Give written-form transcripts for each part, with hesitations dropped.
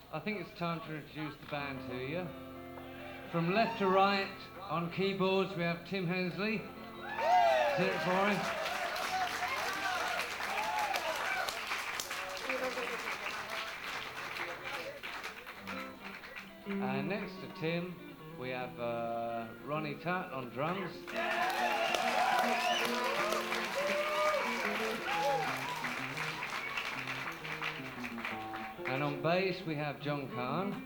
I think it's time to introduce the band to you. From left to right, on keyboards, we have Tim Hensley. Is it for him? And next to Tim, we have Ronnie Tutt on drums. And on bass, we have John Kahn.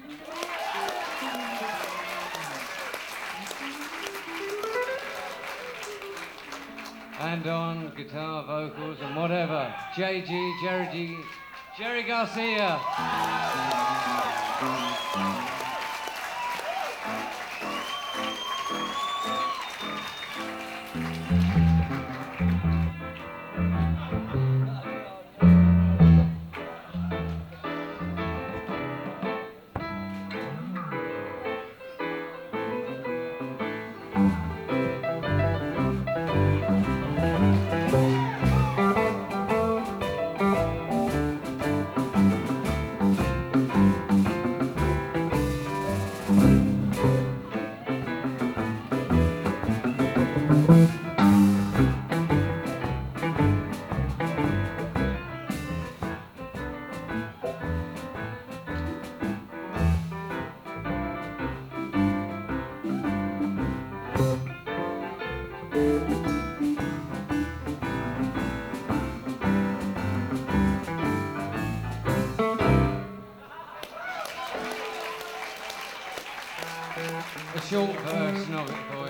And on guitar, vocals, and whatever, Jerry Garcia. A short version of it for